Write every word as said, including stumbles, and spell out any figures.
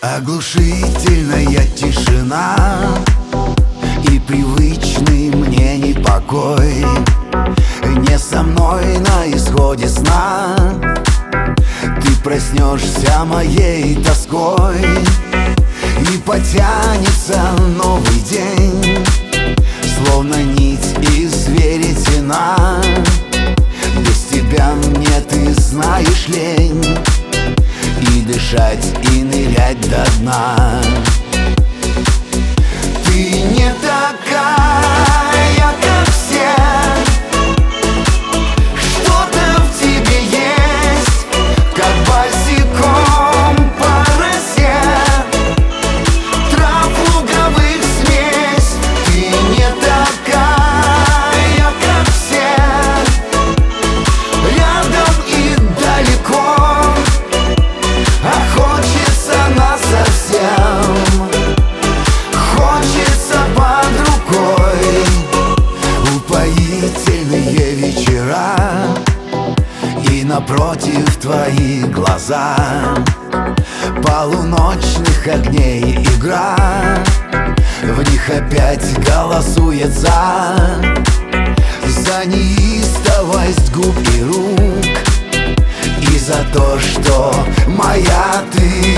Оглушительная тишина и привычный мне непокой. Не со мной на исходе сна ты проснешься моей тоской, и потянется новый день, словно нить из веретена. Без тебя мне, ты знаешь, лень и дышать, и нырять до дна. Ты не такая, как все. Что-то в тебе есть, как босиком по росе трав луговых смесь. Ты не такая, как все. Рядом и далеко, а хочется насовсем. Хочется под рукой. Упоительные вечера, и напротив твои глаза. Полуночных огней игра, в них опять голосуется за неистовость губ и рук, и за то, что моя ты.